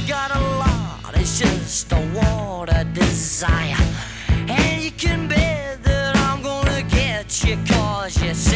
got a lot, it's just a water desire. And you can bet that I'm gonna get you, 'cause you